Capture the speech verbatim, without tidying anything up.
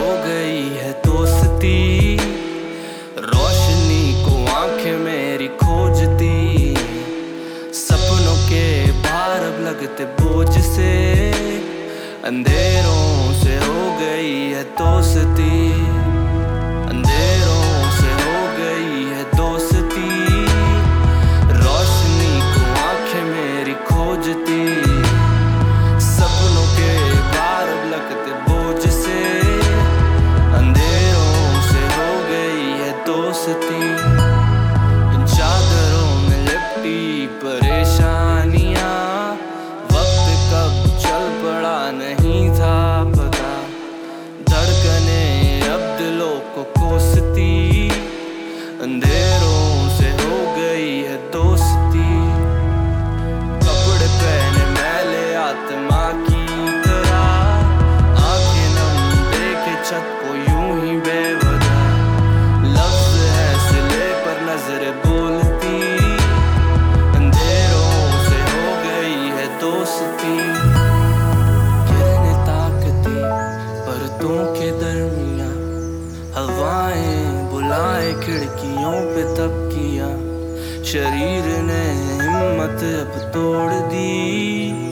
हो गई है दोस्ती, रोशनी को आंखें मेरी खोजती, सपनों के भार अब लगते बोझ से, अंधेरों से हो गई है दोस्ती, अंधेरों से हो गई है दोस्ती, रोशनी को आंखें मेरी खोजती, सपनों के भार अब लगते बोझ से, अंधेरों से हो गई है दोस्ती। इन चादरों में लिपटी परेशानियां, वक्त कब चल पड़ा नहीं था पता, धड़कने अब दिलों को कोसती, अंधेरों से हो गई है दोस्ती। कपड़े पहने मैले आत्मा की तरह, आंखें नम देखे छत को यूं ही बेवजह, लफ्ज है सिले पर नजरें बोलती, अंधेरों से हो गई है दोस्ती। किरणें ताकती परतों के दरमियां, हवाएं बुलाए खिड़कियों पे तबकियां, शरीर ने हिम्मत अब तोड़ दी,